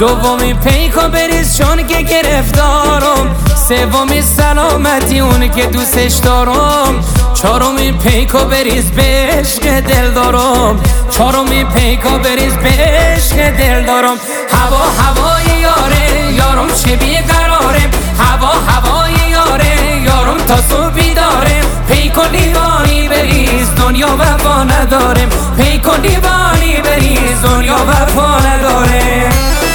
دومی پیکو بریز چون که گرفتارم، سومی سلامتی اون که دوستش دارم، چهارمی پیکو بریز به عشق دل دارم، چهارمی پیکو بریز به عشق دل دارم. هوای یاره یارم چه بیقراره، هوای یاره یارم تا صبح بیداره. پیکو لیوانی بریز دنیا وفا نداره، پیکو لیوانی بریز دنیا وفا نداره.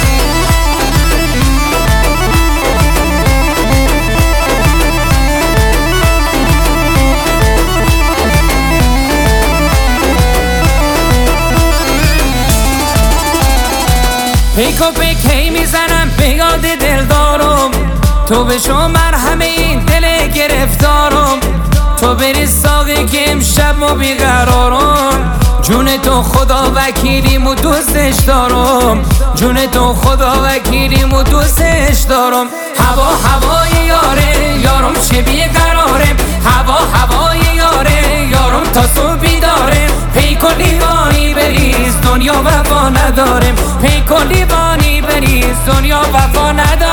پیکو پیکی میزنم به یاد دل دارم، تو بشو مرهم این دل گرفتارم. تو بریز ساقی که امشب ما بیقرارم، جون تو خدا وکیلیم و دوستش دارم، جون تو خدا وکیلیم و دوستش دارم. هوای یاره یارم چه بیقراره، هوای یاره یارم تا صبح بیداره. پیکو لیوانی بریز دنیا وفا نداره، پیکو لیوانی بریز دنیا وفا نداره.